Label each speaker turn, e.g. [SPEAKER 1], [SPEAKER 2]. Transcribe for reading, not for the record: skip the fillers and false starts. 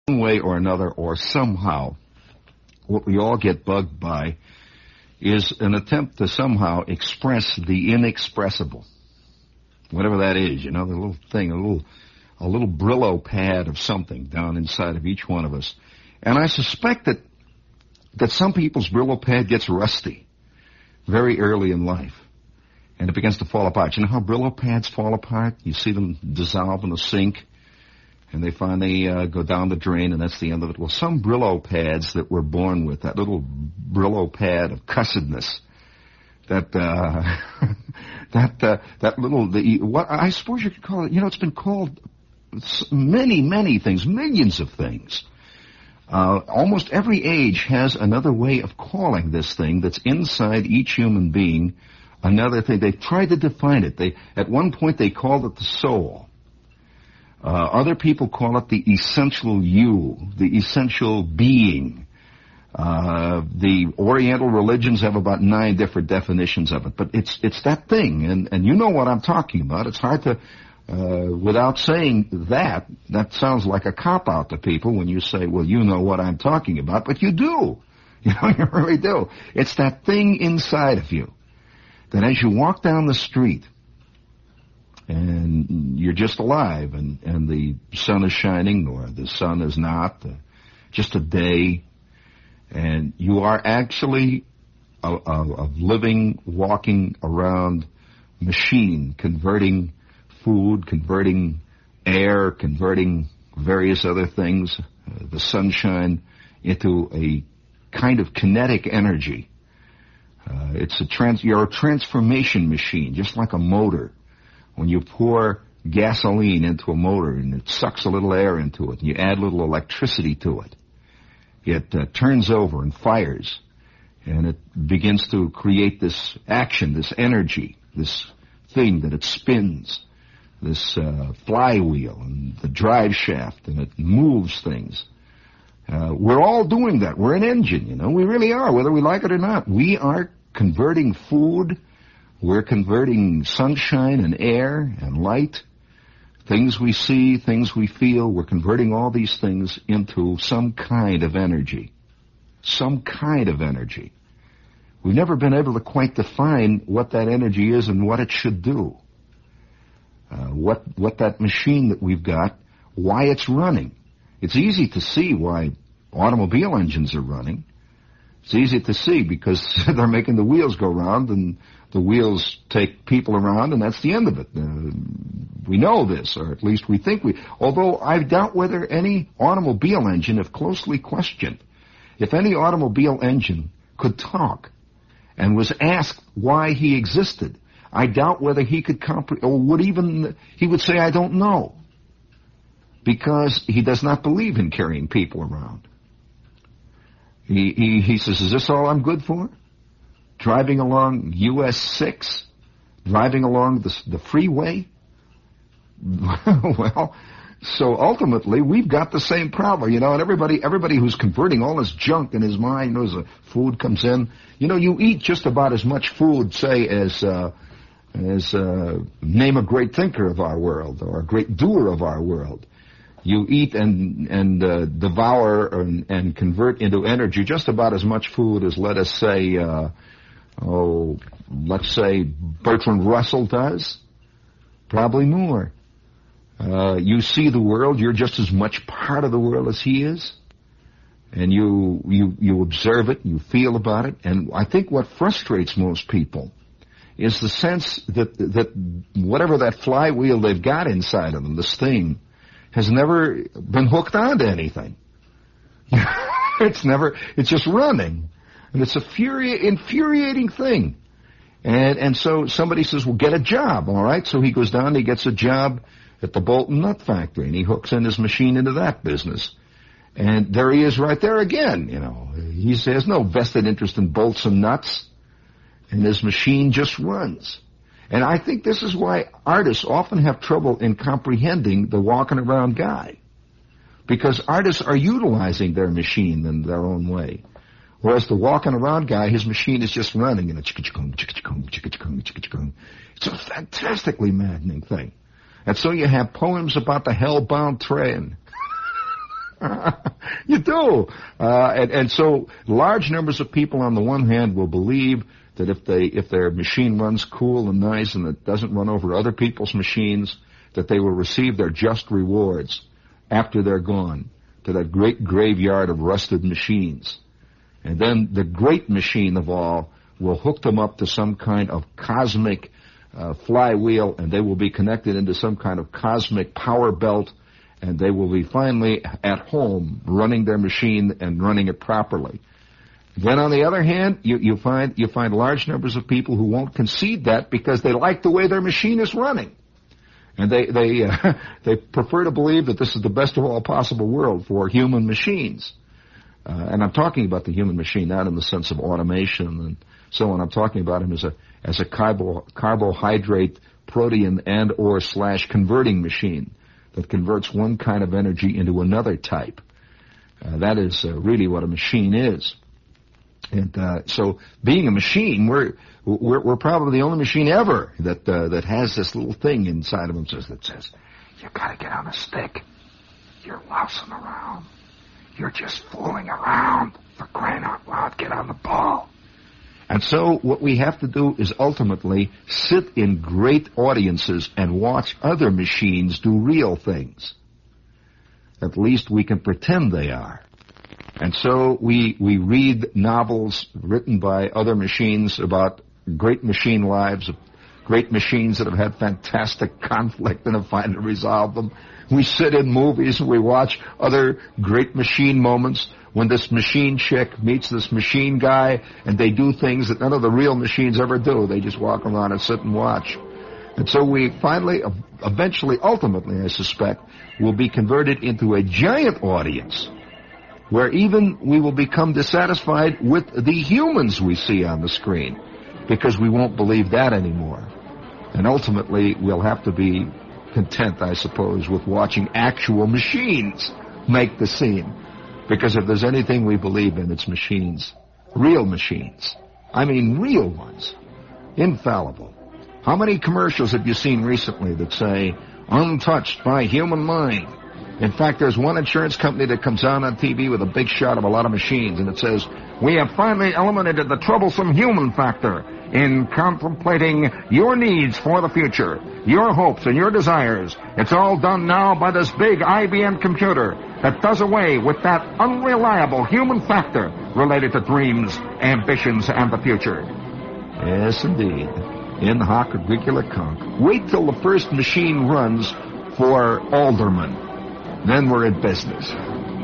[SPEAKER 1] one way or another or somehow, what we all get bugged by is an attempt to somehow express the inexpressible. Whatever that is, the little thing, a little Brillo pad of something down inside of each one of us. And I suspect that some people's Brillo pad gets rusty very early in life, and it begins to fall apart. You know how Brillo pads fall apart? You see them dissolve in the sink, and they finally go down the drain, and that's the end of it. Well, some Brillo pads that we're born with, that little Brillo pad of cussedness, that what I suppose you could call it, it's been called many things, millions of things. Almost every age has another way of calling this thing that's inside each human being another thing. They've tried to define it. At one point they called it the soul. Other people call it the essential you, the essential being. The Oriental religions have about 9 different definitions of it, but it's that thing, and you know what I'm talking about. It's hard to, without saying that sounds like a cop-out to people when you say, well, you know what I'm talking about, but you do. You really do. It's that thing inside of you that as you walk down the street and you're just alive and the sun is shining or the sun is not, just a day, and you are actually a living, walking around machine, converting food, converting air, converting various other things, the sunshine, into a kind of kinetic energy. You're a transformation machine, just like a motor. When you pour gasoline into a motor and it sucks a little air into it and you add a little electricity to it, it turns over and fires, and it begins to create this action, this energy, this thing that it spins, this flywheel and the drive shaft, and it moves things. We're all doing that. We're an engine, We really are, whether we like it or not. We are converting food. We're converting sunshine and air and light. Things we see, things we feel, we're converting all these things into some kind of energy. Some kind of energy. We've never been able to quite define what that energy is and what it should do. What that machine that we've got, why it's running. It's easy to see why automobile engines are running. It's easy to see because they're making the wheels go round, and the wheels take people around, and that's the end of it. We know this, or at least we think although I doubt whether any automobile engine, if closely questioned, if any automobile engine could talk and was asked why he existed, I doubt whether he could he would say, I don't know, because he does not believe in carrying people around. He says, is this all I'm good for? Driving along US 6? Driving along the freeway? Well, so ultimately, we've got the same problem, and everybody who's converting all this junk in his mind, as the food comes in, you eat just about as much food, say, as name a great thinker of our world, or a great doer of our world. You eat and devour and convert into energy just about as much food as, let us say, let's say Bertrand Russell does. Probably more. You see the world, you're just as much part of the world as he is. And you observe it, you feel about it. And I think what frustrates most people is the sense that whatever that flywheel they've got inside of them, this thing, has never been hooked onto anything. It's just running. And it's infuriating thing. And so somebody says, well, get a job, all right? So he goes down and he gets a job at the Bolton Nut Factory, and he hooks in his machine into that business. And there he is right there again, He has no vested interest in bolts and nuts, and his machine just runs. And I think this is why artists often have trouble in comprehending the walking around guy. Because artists are utilizing their machine in their own way. Whereas the walking around guy, his machine is just running, It's a fantastically maddening thing. And so you have poems about the hell-bound train. You do. And so large numbers of people on the one hand will believe that if their machine runs cool and nice and it doesn't run over other people's machines, that they will receive their just rewards after they're gone to that great graveyard of rusted machines. And then the great machine of all will hook them up to some kind of cosmic flywheel, and they will be connected into some kind of cosmic power belt, and they will be finally at home running their machine and running it properly. Then on the other hand, you find large numbers of people who won't concede that because they like the way their machine is running. And they prefer to believe that this is the best of all possible world for human machines. And I'm talking about the human machine not in the sense of automation and so on. I'm talking about him as a carbohydrate, protein, and or / converting machine that converts one kind of energy into another type. That is really what a machine is. And so, being a machine, we're probably the only machine ever that has this little thing inside of them that says, "You got to get on a stick. You're lousing around. You're just fooling around. For crying out loud, get on the ball." And so, what we have to do is ultimately sit in great audiences and watch other machines do real things. At least we can pretend they are. And so we read novels written by other machines about great machine lives, of great machines that have had fantastic conflict and have finally resolved them. We sit in movies and we watch other great machine moments when this machine chick meets this machine guy and they do things that none of the real machines ever do. They just walk around and sit and watch. And so we finally, eventually, ultimately, I suspect, will be converted into a giant audience where even we will become dissatisfied with the humans we see on the screen because we won't believe that anymore. And ultimately, we'll have to be content, I suppose, with watching actual machines make the scene. Because if there's anything we believe in, it's machines. Real machines. I mean real ones. Infallible. How many commercials have you seen recently that say, untouched by human mind? In fact, there's one insurance company that comes out on TV with a big shot of a lot of machines, and it says, "We have finally eliminated the troublesome human factor in contemplating your needs for the future, your hopes and your desires. It's all done now by this big IBM computer that does away with that unreliable human factor related to dreams, ambitions, and the future." Yes, indeed. In hoc regula conc. Wait till the first machine runs for alderman. Then we're in business.